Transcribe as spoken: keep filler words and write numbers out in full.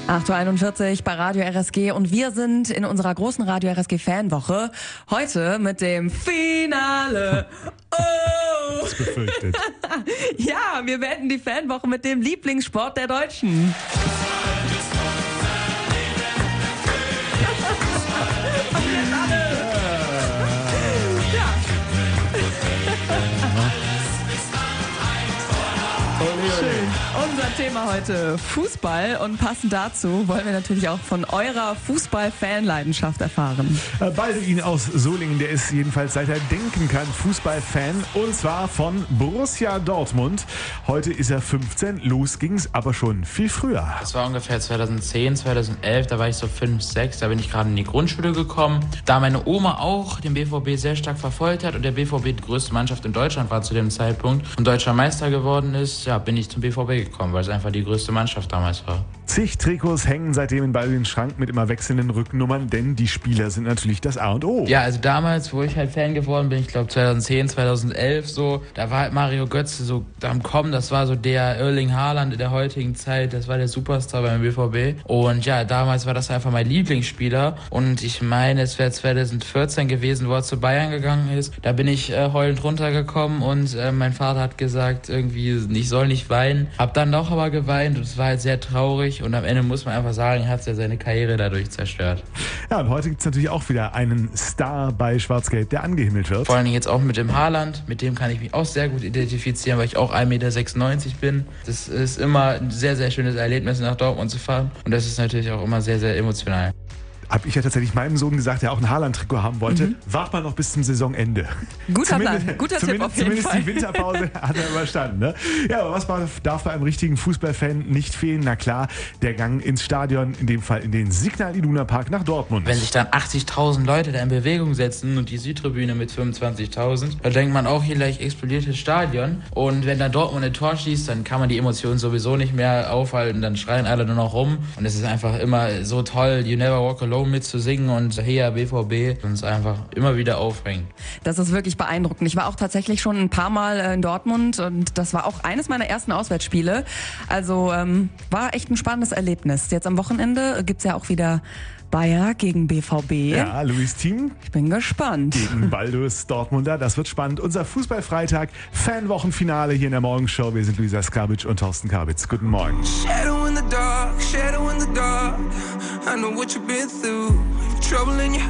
acht Uhr einundvierzig bei Radio R S G und wir sind in unserer großen Radio R S G Fanwoche. Heute mit dem Finale. Oh! Das befürchtet. Ja, wir beenden die Fanwoche mit dem Lieblingssport der Deutschen. Unser Thema heute Fußball und passend dazu wollen wir natürlich auch von eurer Fußball-Fan-Leidenschaft erfahren. Äh, Balduin aus Solingen, der ist jedenfalls seit er denken kann Fußball-Fan und zwar von Borussia Dortmund. Heute ist er fünfzehn, los ging's aber schon viel früher. Das war ungefähr zweitausendzehn, zweitausendelf, da war ich so fünf, sechs, da bin ich gerade in die Grundschule gekommen. Da meine Oma auch den B V B sehr stark verfolgt hat und der B V B die größte Mannschaft in Deutschland war zu dem Zeitpunkt und deutscher Meister geworden ist, ja, bin ich zum B V B gekommen, weil es einfach die größte Mannschaft damals war. Zig Trikots hängen seitdem in Balduins Schrank mit immer wechselnden Rückennummern, denn die Spieler sind natürlich das A und O. Ja, also damals, wo ich halt Fan geworden bin, ich glaube zweitausendzehn, zweitausendelf so, da war halt Mario Götze so am Kommen, das war so der Erling Haaland in der heutigen Zeit, das war der Superstar beim B V B und ja, damals war das einfach mein Lieblingsspieler und ich meine, es wäre zweitausendvierzehn gewesen, wo er zu Bayern gegangen ist, da bin ich äh, heulend runtergekommen und äh, mein Vater hat gesagt, irgendwie, ich soll nicht weinen, hab dann doch aber geweint und es war halt sehr traurig und am Ende muss man einfach sagen, er hat ja seine Karriere dadurch zerstört. Ja, und heute gibt es natürlich auch wieder einen Star bei Schwarz-Gelb, der angehimmelt wird. Vor allen Dingen jetzt auch mit dem Haaland, mit dem kann ich mich auch sehr gut identifizieren, weil ich auch ein Meter sechsundneunzig bin. Das ist immer ein sehr, sehr schönes Erlebnis, nach Dortmund zu fahren und das ist natürlich auch immer sehr, sehr emotional. Habe ich ja tatsächlich meinem Sohn gesagt, der auch ein Haaland-Trikot haben wollte. Mhm. Wart mal noch bis zum Saisonende. Guter Plan, guter Tipp auf jeden Zumindest Fall. Die Winterpause hat er überstanden. Ne? Ja, aber was darf bei einem richtigen Fußballfan nicht fehlen? Na klar, der Gang ins Stadion, in dem Fall in den Signal Iduna Park nach Dortmund. Wenn sich dann achtzigtausend Leute da in Bewegung setzen und die Südtribüne mit fünfundzwanzigtausend, da denkt man auch, hier gleich explodiert das Stadion. Und wenn dann Dortmund ein Tor schießt, dann kann man die Emotionen sowieso nicht mehr aufhalten. Dann schreien alle nur noch rum. Und es ist einfach immer so toll, You Never Walk Alone mitzusingen und hey, B V B, uns einfach immer wieder aufhängen. Das ist wirklich beeindruckend. Ich war auch tatsächlich schon ein paar Mal in Dortmund und das war auch eines meiner ersten Auswärtsspiele. Also ähm, war echt ein spannendes Erlebnis. Jetzt am Wochenende gibt's ja auch wieder Bayer gegen B V B. Ja, Louis Team. Ich bin gespannt. Gegen Baldus Dortmunder, das wird spannend. Unser Fußballfreitag, Fanwochenfinale hier in der Morgenshow. Wir sind Luisa Skarbitsch und Thorsten Karbitz. Guten Morgen. Shadow in the dark, shadow in the dark. I know what you've been through. Trouble in your